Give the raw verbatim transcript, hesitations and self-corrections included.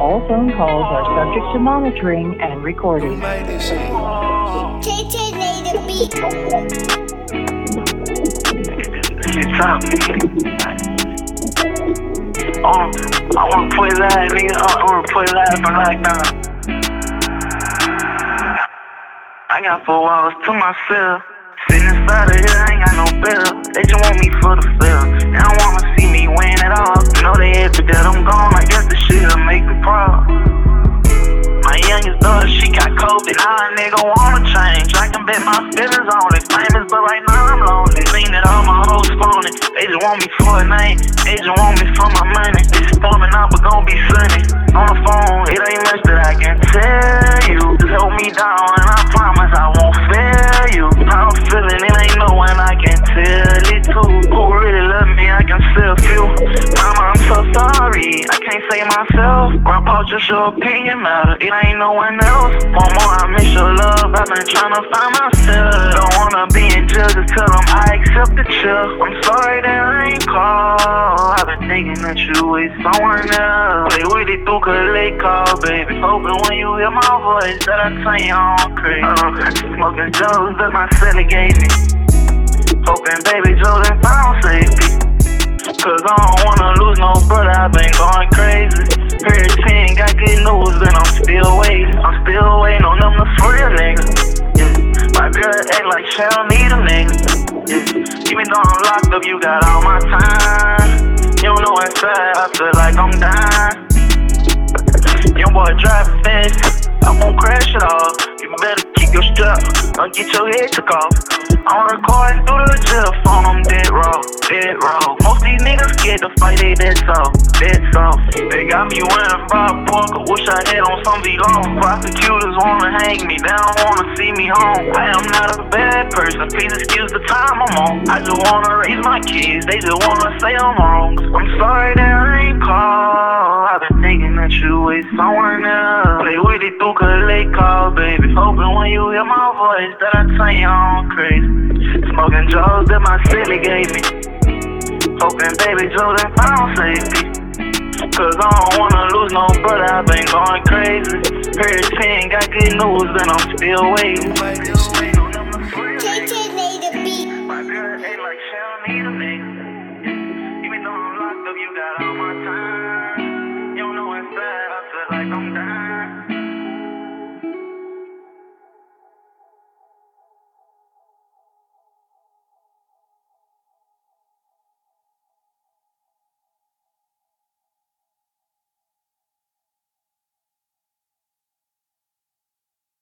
All phone calls are subject to monitoring and recording. K K made a beat. Shit top. Oh, I wanna play live, nigga. I wanna play live for lockdown. I got four walls to myself. Sitting inside of here, I ain't got no bill. They just want me for the fill. They don't wanna see me win at all. Know they happy that I'm gone. I guess the shit'll make me proud. My youngest daughter, she got COVID. Now a nigga wanna change. I can bet my feelings on it. Famous, but right now I'm lonely. Seen that all my hoes phony. They just want me for a name. They just want me for my money. It's storming out, but gon' be sunny. On the phone, it ain't much that I can tell you. Just hold me down, and I promise I won't fail you. How I'm feeling, it ain't no one I can tell it to. Who really love me, I can still feel. Mama, I'm so sorry, I can't say myself. Grandpa, just your opinion matter. It ain't no one else. One more, I miss your love. I've been trying to find myself. Don't wanna be in jail, just tell them I accept the chill. I'm sorry that I ain't called. I've been thinking that you with someone else. Play with it through cause they call, baby. Hoping when you hear my voice that I turn you on crazy. Uh, smoking Joes that my celly gave me. Hoping baby Jordan found safety. Cause I don't wanna lose no brother, I've been going crazy. Heard ten, got good news, and I'm still waiting. I'm still waiting on them to free a nigga. Yeah. My girl act like she don't need a nigga. Yeah. Even though I'm locked up, you got all my time. You don't know inside, I feel like I'm dying. Young boy driving fast, I won't crash it off. You better keep your strap, or get your head took off. I'm recording through the jail phone, I'm dead raw, dead raw. Most these niggas scared to fight, they dead soft, dead soft. They got me wearing Bob Parker, wish I had on some V-Long. Prosecutors wanna hang me, they don't wanna see me home. I am not a bad person, please excuse the time I'm on. I just wanna raise my kids, they just wanna say I'm wrong. I'm sorry that I ain't called. I've been thinking that you with someone else. Play with it through cause they call, baby. Hoping when you hear my voice that I turn you on crazy. Smoking Joes that my city gave me. Hoping baby Jordan found safety. Cause I don't wanna lose no brother, I've been going crazy. Heard ten, got good news, and I'm still waiting. K K made a beat. My girl act like she don't need a nigga. Even though I'm locked up, you got all